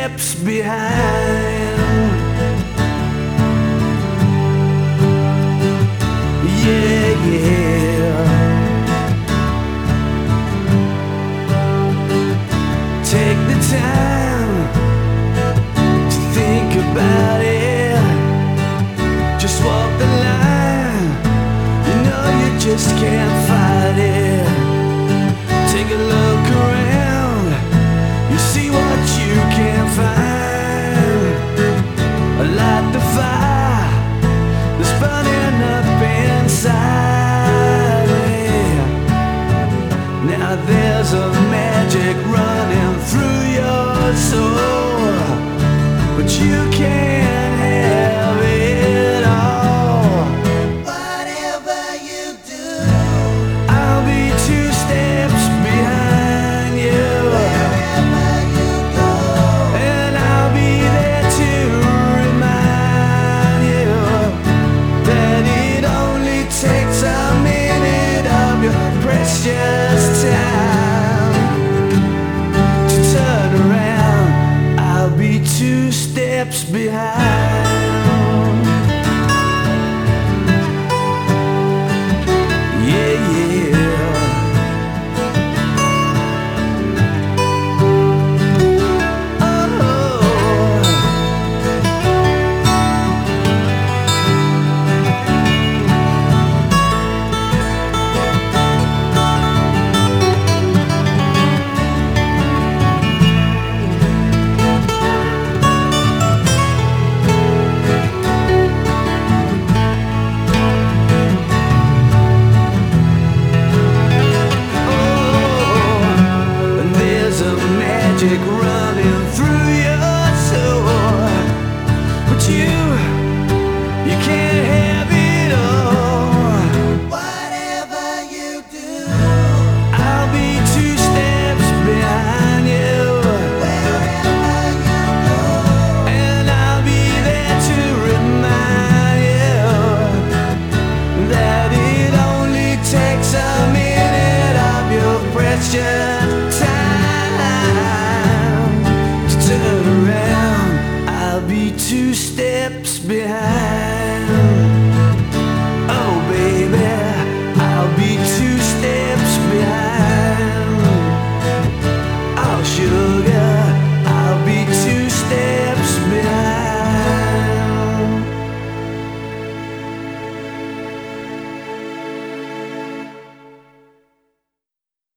steps behind. Yeah, yeah. Take the time to think about it. Just walk the line. You know you just can't fight it. Take a look around. You see what you can find. Light the fire that's burning up inside. Yeah. Now there's a magic running through your soul, but you can't have it all. Whatever you do, I'll be 2 steps behind you. Wherever you go, and I'll be there to remind you that it only takes a minute of your precious time to turn around. I'll be 2 steps behind. Yeah, yeah. Magic running